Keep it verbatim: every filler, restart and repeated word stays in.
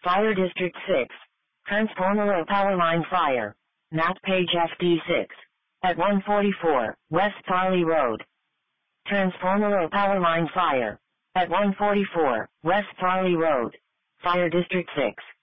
Fire District six. Transformer Row Power Line Fire. Map page F D six. At one forty-four, West Farley Road. Transformer Row Power Line Fire. At one forty-four, West Farley Road. Fire District six.